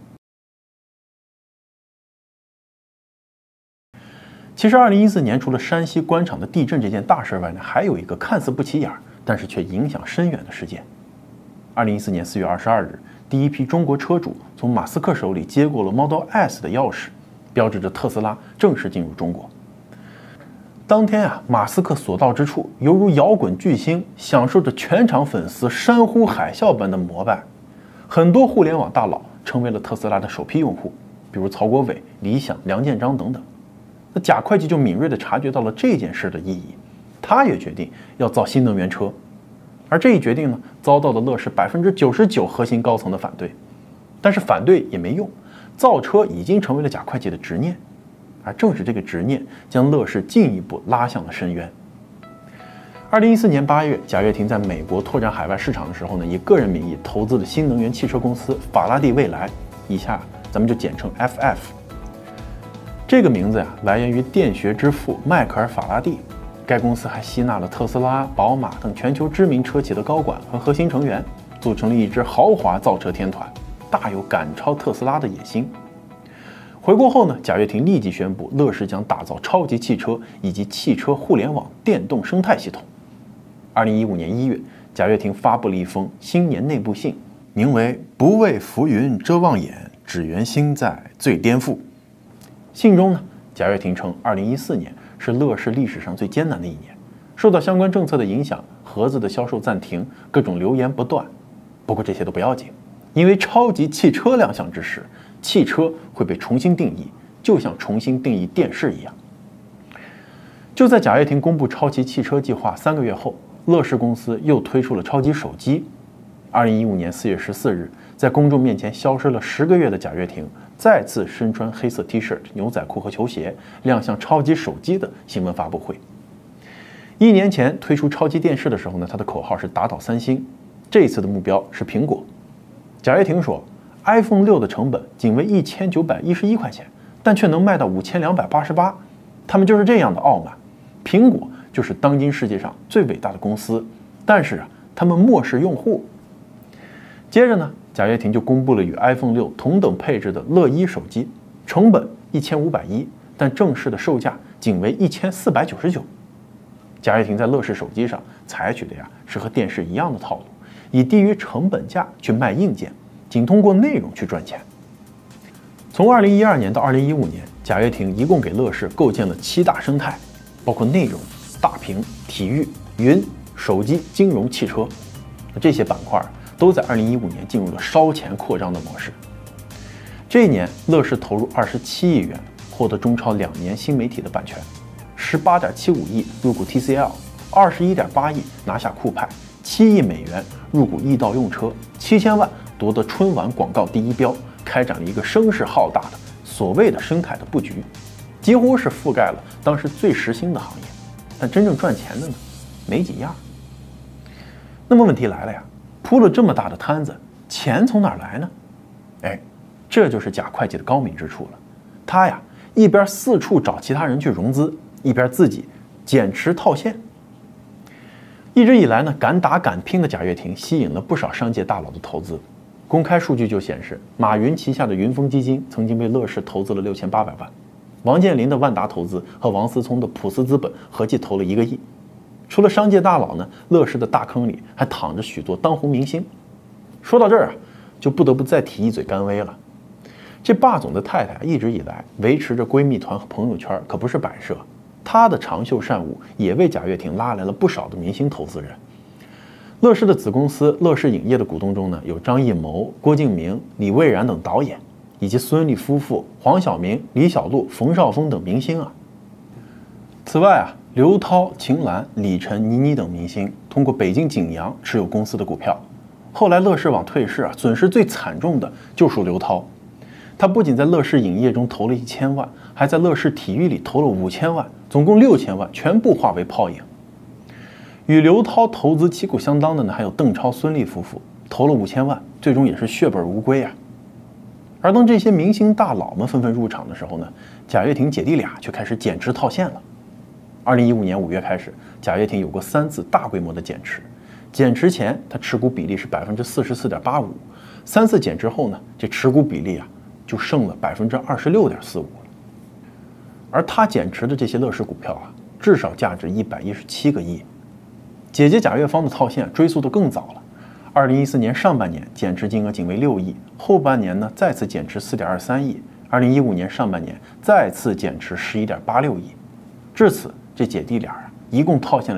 其实2014年除了山西官场的地震这件大事外呢，还有一个看似不起眼但是却影响深远的事件。2014年4月22日，第一批中国车主从马斯克手里接过了 Model S 的钥匙，标志着特斯拉正式进入中国。当天马斯克所到之处，犹如摇滚巨星，享受着全场粉丝山呼海啸般的膜拜。很多互联网大佬成为了特斯拉的首批用户，比如曹国伟、李想、梁建章等等。那贾会计就敏锐地察觉到了这件事的意义，他也决定要造新能源车。而这一决定呢，遭到了乐视99%核心高层的反对。但是反对也没用，造车已经成为了贾会计的执念。而正是这个执念，将乐视进一步拉向了深渊。2014年8月，贾跃亭在美国拓展海外市场的时候呢，以个人名义投资的新能源汽车公司法拉第未来，以下咱们就简称 FF。这个名字来源于电学之父迈克尔·法拉第。该公司还吸纳了特斯拉、宝马等全球知名车企的高管和核心成员，组成了一支豪华造车天团，大有赶超特斯拉的野心。回国后呢，贾跃亭立即宣布，乐视将打造超级汽车以及汽车互联网电动生态系统。2015年1月，贾跃亭发布了一封新年内部信，名为《不为浮云遮望眼，只缘心在最巅峰》。信中呢，贾跃亭称，2014年是乐视历史上最艰难的一年，受到相关政策的影响，盒子的销售暂停，各种流言不断。不过这些都不要紧，因为超级汽车亮相之时，汽车会被重新定义，就像重新定义电视一样。就在贾跃亭公布超级汽车计划3个月后，乐视公司又推出了超级手机。2015年4月14日，在公众面前消失了10个月的贾跃亭，再次身穿黑色 T 恤、牛仔裤和球鞋，亮相超级手机的新闻发布会。1年前推出超级电视的时候呢，他的口号是打倒三星，这一次的目标是苹果。贾跃亭说 ，iPhone 6的成本仅为1911块钱，但却能卖到5288，他们就是这样的傲慢。苹果就是当今世界上最伟大的公司，但是他们漠视用户。接着呢，贾跃亭就公布了与 iPhone 6同等配置的乐1手机，成本1510，但正式的售价仅为1499。贾跃亭在乐视手机上采取的是和电视一样的套路，以低于成本价去卖硬件，仅通过内容去赚钱。从2012年到2015年，贾跃亭一共给乐视构建了7大生态，包括内容、大屏、体育、云、手机、金融、汽车。这些板块都在2015年进入了烧钱扩张的模式。这一年，乐视投入27亿元，获得中超2年新媒体的版权，18.75亿入股 TCL， 21.8亿拿下酷派，7亿美元入股易到用车，7000万夺得春晚广告第1标，开展了一个声势浩大的所谓的生态的布局，几乎是覆盖了当时最时兴的行业，但真正赚钱的呢，没几样。那么问题来了呀，铺了这么大的摊子，钱从哪儿来呢？哎，这就是贾会计的高明之处了。他呀，一边四处找其他人去融资，一边自己减持套现。一直以来呢，敢打敢拼的贾跃亭吸引了不少商界大佬的投资。公开数据就显示，马云旗下的云峰基金曾经被乐视投资了6800万，王健林的万达投资和王思聪的普思资本合计投了1个亿。除了商界大佬呢，乐视的大坑里还躺着许多当红明星。说到这儿啊，就不得不再提一嘴甘薇了。这霸总的太太一直以来维持着闺蜜团和朋友圈，可不是摆设。她的长袖善舞也为贾跃亭拉来了不少的明星投资人。乐视的子公司乐视影业的股东中呢，有张艺谋、郭敬明、李蔚然等导演，以及孙俪夫妇、黄晓明、李小璐、冯绍峰等明星啊。此外啊，刘涛、秦岚、李晨、倪妮等明星通过北京景阳持有公司的股票。后来乐视网退市啊，损失最惨重的就属刘涛。他不仅在乐视影业中投了1000万，还在乐视体育里投了5000万，总共6000万，全部化为泡影。与刘涛投资旗鼓相当的呢，还有邓超、孙俪夫妇，投了5000万，最终也是血本无归啊。而当这些明星大佬们纷纷入场的时候呢，贾跃亭姐弟俩却开始减持套现了。2015年5月开始，贾跃亭有过3次大规模的减持。减持前，他持股比例是44.85%，3次减持后呢，这持股比例啊就剩了26.45%。而他减持的这些乐视股票啊，至少价值117个亿。姐姐贾跃芳的套现追溯得更早了，2014年上半年减持金额仅为6亿，后半年呢再次减持4.23亿，2015年上半年再次减持11.86亿。至此，这姐弟俩啊，一共套现了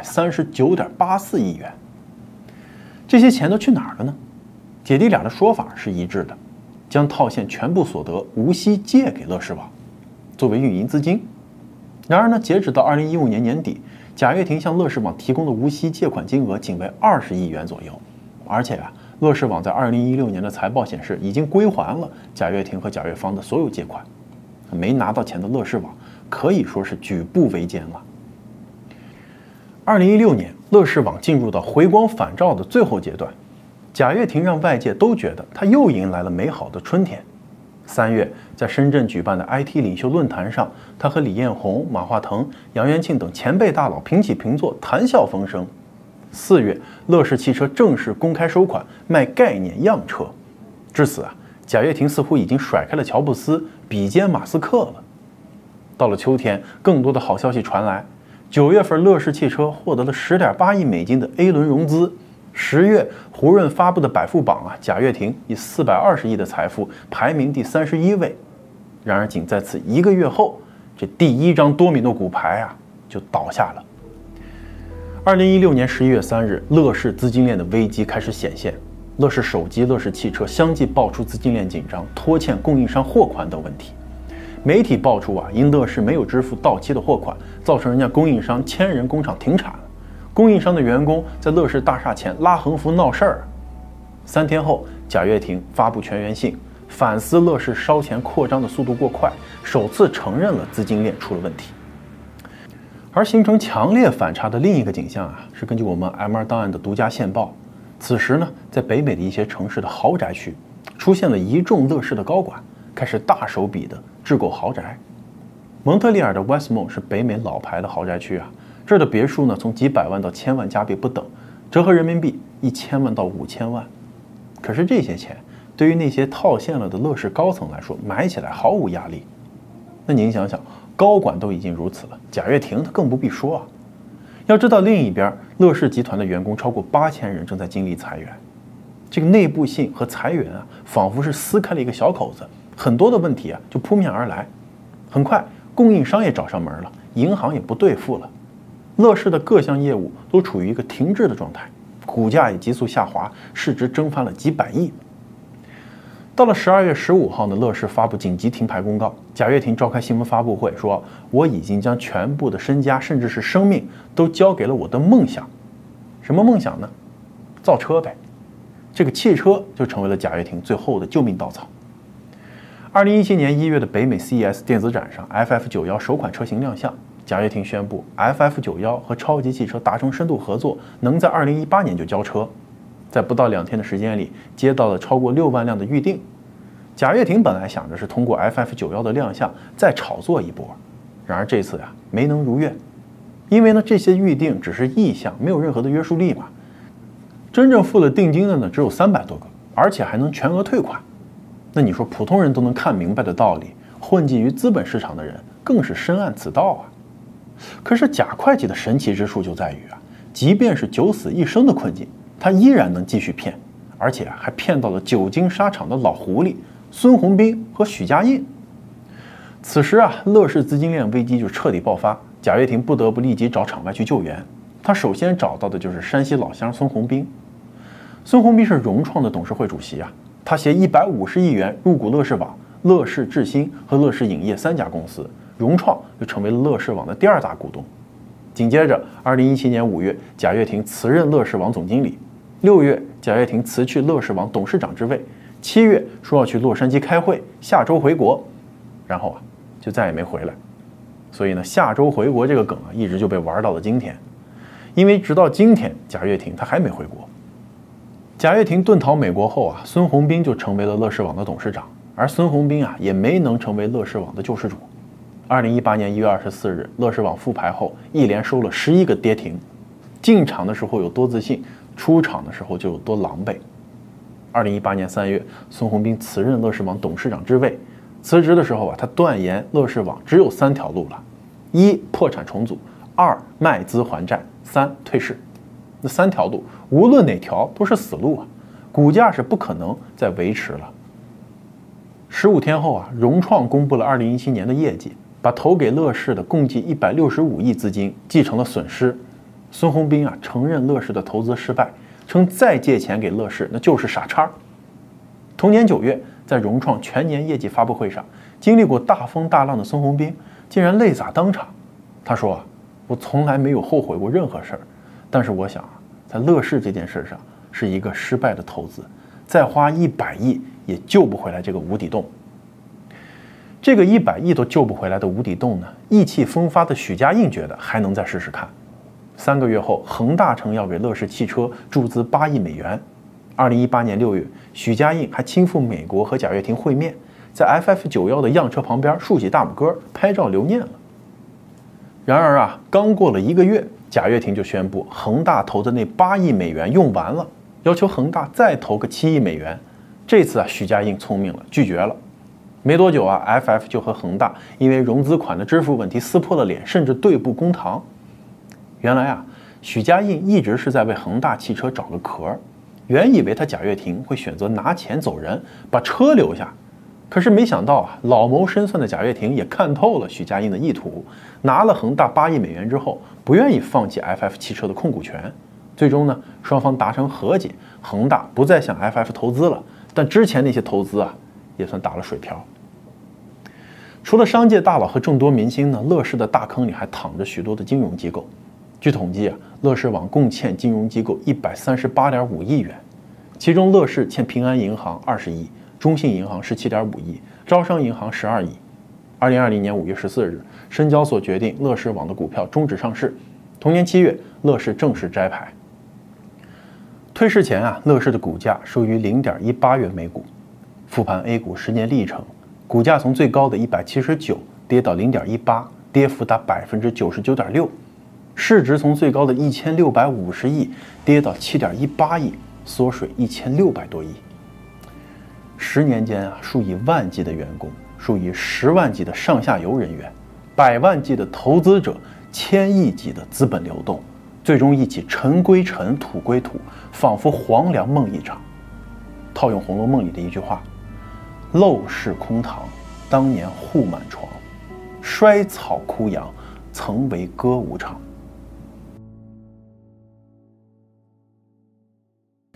139.84亿元。这些钱都去哪儿了呢？姐弟俩的说法是一致的，将套现全部所得无息借给乐视网，作为运营资金。然而呢，截止到2015年年底，贾跃亭向乐视网提供的无息借款金额仅为20亿元左右，而且啊，乐视网在2016年的财报显示，已经归还了贾跃亭和贾跃芳的所有借款。没拿到钱的乐视网可以说是举步维艰了。2016年，乐视网进入到回光返照的最后阶段，贾跃亭让外界都觉得他又迎来了美好的春天。3月，在深圳举办的 IT 领袖论坛上，他和李彦宏、马化腾、杨元庆等前辈大佬平起平坐，谈笑风生。4月，乐视汽车正式公开收款卖概念样车。至此啊，贾跃亭似乎已经甩开了乔布斯，比肩马斯克了。到了秋天，更多的好消息传来。9月份，乐视汽车获得了10.8亿美金的 A 轮融资。10月，胡润发布的百富榜啊，贾跃亭以420亿的财富排名第31位。然而，仅在此1个月后，这第一张多米诺骨牌啊就倒下了。2016年11月3日，乐视资金链的危机开始显现。乐视手机、乐视汽车相继爆出资金链紧张、拖欠供应商货款等问题。媒体爆出啊，因乐视没有支付到期的货款，造成人家供应商千人工厂停产了。供应商的员工在乐视大厦前拉横幅闹事儿。3天后，贾跃亭发布全员信，反思乐视烧钱扩张的速度过快，首次承认了资金链出了问题。而形成强烈反差的另一个景象啊，是根据我们 M2档案的独家线报。此时呢，在北美的一些城市的豪宅区，出现了一众乐视的高管，开始大手笔的置购豪宅。蒙特利尔的 Westmont 是北美老牌的豪宅区啊，这儿的别墅呢，从几百万到1000万加币不等，折合人民币1000万到5000万。可是这些钱对于那些套现了的乐视高层来说，买起来毫无压力。那您想想，高管都已经如此了，贾跃亭他更不必说啊。要知道，另一边，乐视集团的员工超过8000人正在经历裁员，这个内部性和裁员啊，仿佛是撕开了一个小口子，很多的问题啊就扑面而来。很快，供应商也找上门了，银行也不兑付了，乐视的各项业务都处于一个停滞的状态，股价也急速下滑，市值蒸发了几百亿。 到了12月15号呢，乐视发布紧急停牌公告，贾跃亭召开新闻发布会说：“我已经将全部的身家，甚至是生命，都交给了我的梦想。什么梦想呢？造车呗。这个汽车就成为了贾跃亭最后的救命稻草。”2017年1月的北美 CES 电子展上 ，FF91首款车型亮相，贾跃亭宣布 FF91和超级汽车达成深度合作，能在2018年就交车。在不到2天的时间里，接到了超过6万辆的预定。贾跃亭本来想着是通过 FF91的亮相再炒作一波，然而这次呀没能如愿，因为呢这些预定只是意向，没有任何的约束力嘛。真正付了定金的呢只有300多个，而且还能全额退款。那你说普通人都能看明白的道理，混迹于资本市场的人更是深谙此道啊。可是贾会计的神奇之处就在于啊，即便是九死一生的困境，他依然能继续骗，而且还骗到了久经沙场的老狐狸孙宏斌和许家印。此时啊，乐视资金链危机就彻底爆发，贾跃亭不得不立即找场外去救援。他首先找到的就是山西老乡孙宏斌。孙宏斌是融创的董事会主席啊，他携150亿元入股乐视网、乐视智新和乐视影业3家公司，融创就成为了乐视网的第2大股东。紧接着，2017年5月，贾跃亭辞任乐视网总经理；6月，贾跃亭辞去乐视网董事长之位；7月说要去洛杉矶开会，下周回国，然后啊就再也没回来。所以呢，下周回国这个梗啊，一直就被玩到了今天。因为直到今天，贾跃亭他还没回国。贾跃亭遁逃美国后啊，孙宏斌就成为了乐视网的董事长，而孙宏斌啊也没能成为乐视网的救世主。2018年1月24日，乐视网复牌后，一连收了11个跌停，进场的时候有多自信，出场的时候就有多狼狈。2018年3月，孙宏斌辞任乐视网董事长之位。辞职的时候啊，他断言乐视网只有3条路了：1. 破产重组；2. 卖资还债；3. 退市。那3条路，无论哪条都是死路啊，股价是不可能再维持了。15天后啊，融创公布了2017年的业绩，把投给乐视的共计165亿资金继承了损失。孙宏斌啊承认乐视的投资失败，称再借钱给乐视那就是傻叉。同年9月，在融创全年业绩发布会上，经历过大风大浪的孙宏斌竟然泪洒当场。他说啊，我从来没有后悔过任何事儿，但是我想啊，在乐视这件事上是一个失败的投资，再花100亿也救不回来这个无底洞。这个100亿都救不回来的无底洞呢，意气风发的许家印觉得还能再试试看。3个月后，恒大称要给乐视汽车注资8亿美元。2018年6月，许家印还亲赴美国和贾跃亭会面，在 FF91的样车旁边竖起大拇哥，拍照留念了。然而啊，刚过了1个月，贾跃亭就宣布恒大投的那8亿美元用完了，要求恒大再投个7亿美元。这次啊，许家印聪明了，拒绝了。没多久啊 ，FF 就和恒大因为融资款的支付问题撕破了脸，甚至对簿公堂。原来啊，许家印一直是在为恒大汽车找个壳，原以为他贾跃亭会选择拿钱走人，把车留下。可是没想到啊，老谋深算的贾跃亭也看透了许家印的意图，拿了恒大8亿美元之后，不愿意放弃 FF 汽车的控股权。最终呢，双方达成和解，恒大不再向 FF 投资了，但之前那些投资啊，也算打了水漂。除了商界大佬和众多明星呢，乐视的大坑里还躺着许多的金融机构。据统计啊，乐视网共欠金融机构138.5亿元，其中乐视欠平安银行20亿，中信银行17.5亿，招商银行12亿。2020年5月14日，深交所决定乐视网的股票终止上市。同年7月，乐视正式摘牌。退市前啊，乐视的股价收于0.18元每股。复盘 A 股10年历程，股价从最高的179跌到0.18，跌幅达99.6%。市值从最高的1650亿跌到7.18亿，缩水1600多亿。10年间啊，数以万计的员工，数以10万计的上下游人员，100万计的投资者，1000亿级的资本流动，最终一起尘归尘，土归土，仿佛黄粱梦一场。套用《红楼梦》里的一句话：“陋室空堂，当年户满床，衰草枯杨，曾为歌舞场。”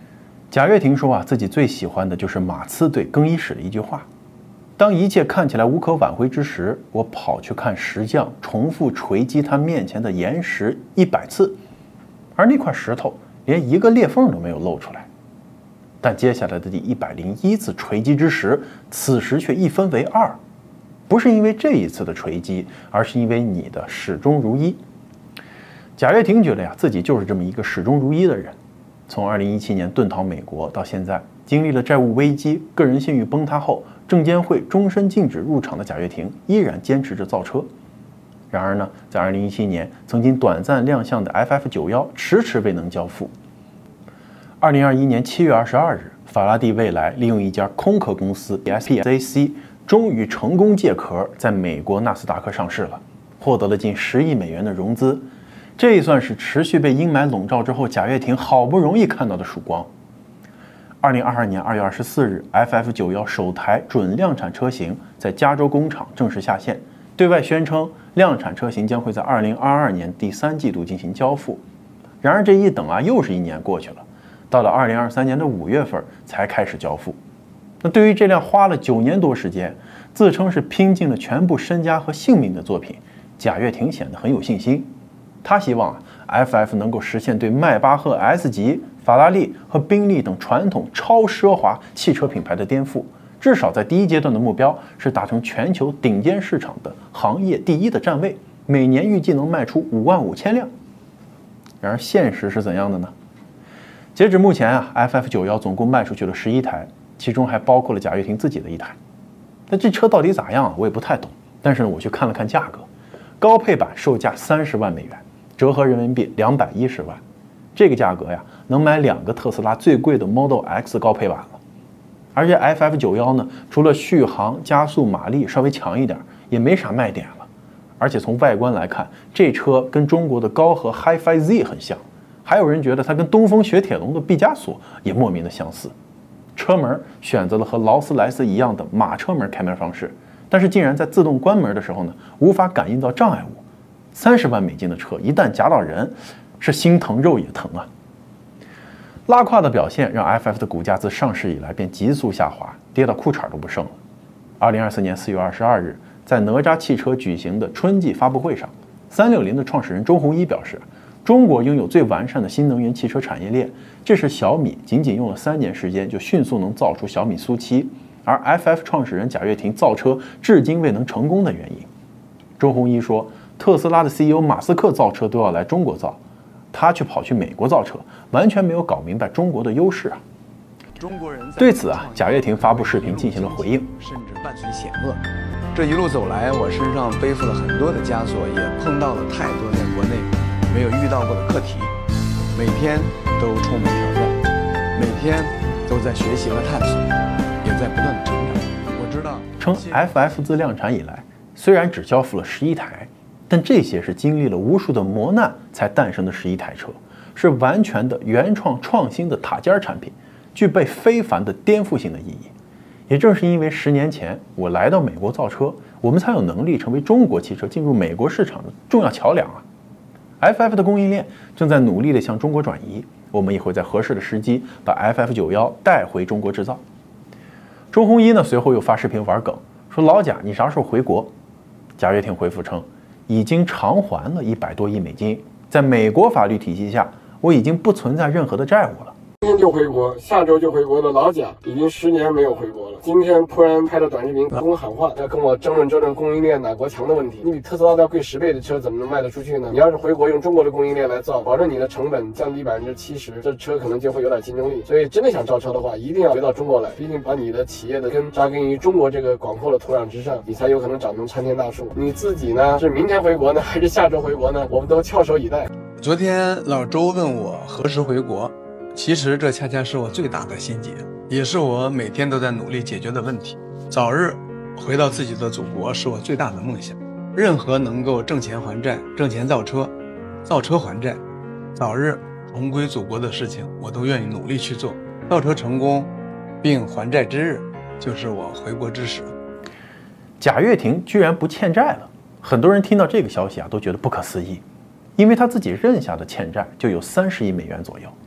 贾跃亭说自己最喜欢的就是马刺队更衣室的一句话：当一切看起来无可挽回之时，我跑去看石匠重复锤击他面前的岩石100次，而那块石头连一个裂缝都没有露出来。但接下来的第101次锤击之时，此时却一分为二，不是因为这一次的锤击，而是因为你的始终如一。贾跃亭觉得自己就是这么一个始终如一的人。从2017年遁逃美国到现在，经历了债务危机、个人信誉崩塌后，证监会终身禁止入场的贾跃亭依然坚持着造车。然而呢，在2017年曾经短暂亮相的 FF91迟迟未能交付。2021年7月22日，法拉第未来利用一家空壳公司 SPAC 终于成功借壳，在美国纳斯达克上市了，获得了近10亿美元的融资。这也算是持续被阴霾笼罩之后，贾跃亭好不容易看到的曙光。2022年2月24日 ，FF91首台准量产车型在加州工厂正式下线，对外宣称量产车型将会在2022年第3季度进行交付。然而这一等又是1年过去了，到了2023年的5月份才开始交付。那对于这辆花了9年多时间，自称是拼尽了全部身家和性命的作品，贾跃亭显得很有信心。他希望FF 能够实现对迈巴赫 S 级、法拉利和宾利等传统超奢华汽车品牌的颠覆，至少在第一阶段的目标是达成全球顶尖市场的行业第1的站位，每年预计能卖出55000辆。然而现实是怎样的呢？截止目前FF91总共卖出去了11台，其中还包括了贾跃亭自己的1台。那这车到底咋样我也不太懂，但是呢，我去看了看价格，高配版售价30万美元，折合人民币210万，这个价格能买2个特斯拉最贵的 Model X 高配版了。而且 FF91呢，除了续航、加速、马力稍微强一点，也没啥卖点了。而且从外观来看，这车跟中国的高和 HiFi Z 很像，还有人觉得它跟东风雪铁龙的毕加索也莫名的相似。车门选择了和劳斯莱斯一样的马车门开门方式，但是竟然在自动关门的时候呢，无法感应到障碍物。30万美金的车一旦夹到人，是心疼肉也疼啊！拉胯的表现让 FF 的股价自上市以来便急速下滑，跌到裤衩都不剩了。2024年4月22日，在哪吒汽车举行的春季发布会上，360的创始人周鸿祎表示，中国拥有最完善的新能源汽车产业链，这是小米仅仅用了3年时间就迅速能造出小米SU7，而 FF 创始人贾跃亭造车至今未能成功的原因。周鸿祎说，特斯拉的 CEO 马斯克造车都要来中国造，他却跑去美国造车，完全没有搞明白中国的优势啊！对此贾跃亭发布视频进行了回应， 甚至伴随险恶。这一路走来，我身上背负了很多的枷锁，也碰到了太多在国内没有遇到过的课题，每天都充满挑战，每天都在学习和探索，也在不断的成长。我知道， 称 FF 自量产以来，虽然只交付了11台，但这些是经历了无数的磨难才诞生的11台车，是完全的原创创新的塔尖产品，具备非凡的颠覆性的意义。也正是因为10年前我来到美国造车，我们才有能力成为中国汽车进入美国市场的重要桥梁啊。FF 的供应链正在努力地向中国转移，我们也会在合适的时机把 FF91带回中国制造。周鸿祎呢随后又发视频玩梗，说老贾你啥时候回国？贾跃亭回复称，已经偿还了100多亿美金，在美国法律体系下，我已经不存在任何的债务了。 今天就回国，下周就回国的老贾已经10年没有回国了。今天突然拍了短视频，跟我喊话，要跟我争论供应链哪国强的问题。你比特斯拉要贵10倍的车怎么能卖得出去呢？你要是回国用中国的供应链来造，保证你的成本降低70%，这车可能就会有点竞争力。所以真的想造车的话，一定要回到中国来，毕竟把你的企业的根扎根于中国这个广阔的土壤之上，你才有可能长成参天大树。你自己呢，是明天回国呢，还是下周回国呢？我们都翘首以待。 昨天老周问我何时回国，其实这恰恰是我最大的心结，也是我每天都在努力解决的问题。早日回到自己的祖国是我最大的梦想。任何能够挣钱还债、挣钱造车、造车还债、早日重归祖国的事情，我都愿意努力去做。造车成功并还债之日，就是我回国之时。 贾跃亭居然不欠债了，很多人听到这个消息都觉得不可思议，因为他自己认下的欠债就有30亿美元左右。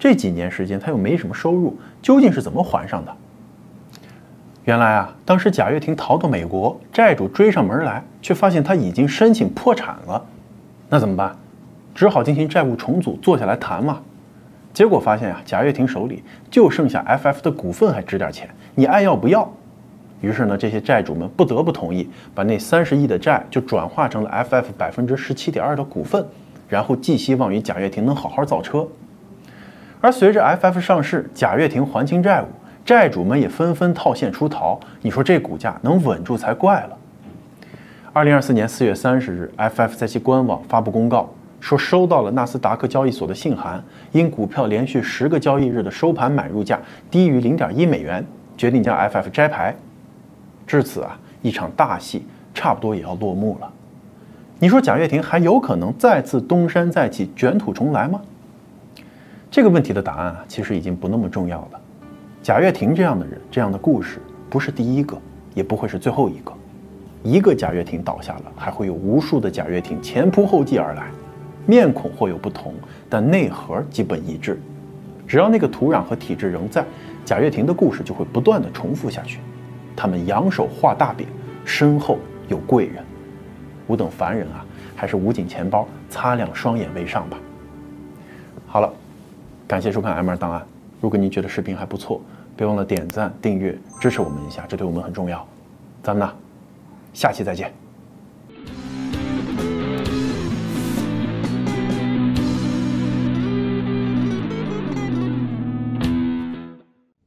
这几年时间他又没什么收入，究竟是怎么还上的？原来啊，当时贾跃亭逃到美国，债主追上门来，却发现他已经申请破产了。那怎么办？只好进行债务重组，坐下来谈嘛。结果发现啊，贾跃亭手里就剩下 FF 的股份还值点钱，你爱要不要？于是呢，这些债主们不得不同意，把那30亿的债就转化成了 FF 17.2%的股份，然后寄希望于贾跃亭能好好造车。而随着 FF 上市，贾跃亭还清债务，债主们也纷纷套现出逃，你说这股价能稳住才怪了。2024年4月30日 ，FF 在其官网发布公告，说收到了纳斯达克交易所的信函，因股票连续10个交易日的收盘买入价低于0.1美元，决定将 FF 摘牌。至此啊，一场大戏差不多也要落幕了。你说贾跃亭还有可能再次东山再起、卷土重来吗？这个问题的答案啊，其实已经不那么重要了。贾跃亭这样的人，这样的故事，不是第一个，也不会是最后一个。一个贾跃亭倒下了，还会有无数的贾跃亭前仆后继而来，面孔或有不同，但内核基本一致。只要那个土壤和体制仍在，贾跃亭的故事就会不断的重复下去。他们扬手画大饼，身后有贵人。吾等凡人啊，还是捂紧钱包，擦亮双眼为上吧。好了，感谢收看 M2 档案。如果您觉得视频还不错，别忘了点赞、订阅，支持我们一下，这对我们很重要。咱们呢，下期再见。